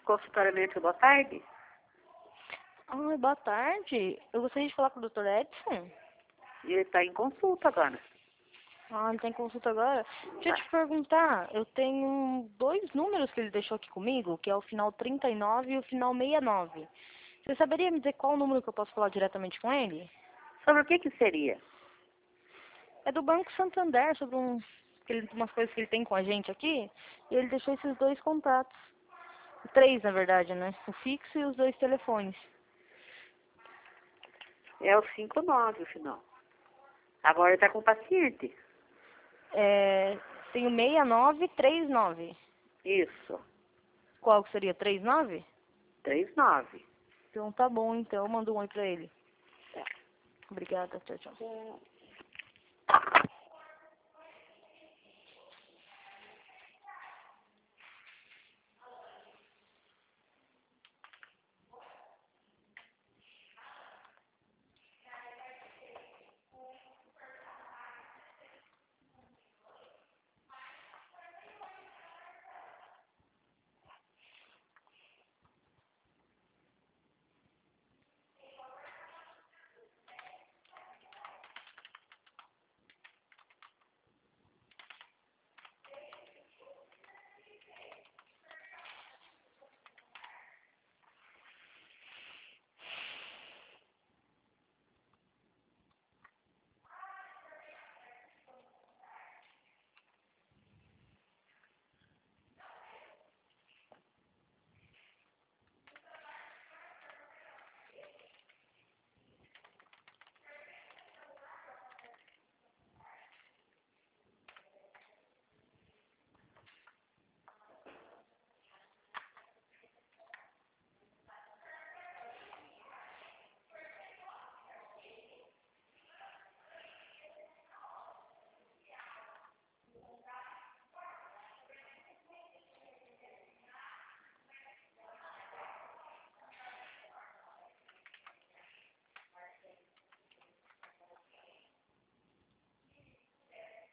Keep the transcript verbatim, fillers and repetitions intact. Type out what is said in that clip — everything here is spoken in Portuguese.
Consultório médico, boa tarde. Ai, boa tarde. Eu gostaria de falar com o doutor Edson. E ele está em consulta agora. Ah, ele tem consulta agora? Deixa eu te perguntar, eu tenho dois números que ele deixou aqui comigo, que é o final trinta e nove e o final sessenta e nove. Você saberia me dizer qual número que eu posso falar diretamente com ele? Sobre o que que seria? É do Banco Santander, sobre um, que ele- umas coisas que ele tem com a gente aqui, e ele deixou esses dois contatos. Três, na verdade, né? O fixo e os dois telefones. É o cinco nove o final. Agora ele está com o paciente. É, tem o sessenta e nove e trinta e nove. Isso, Qual que seria? trinta e nove? trinta e nove. Então tá bom, então. Eu mando um oi pra ele. Tá. Obrigada, tchau, tchau. É.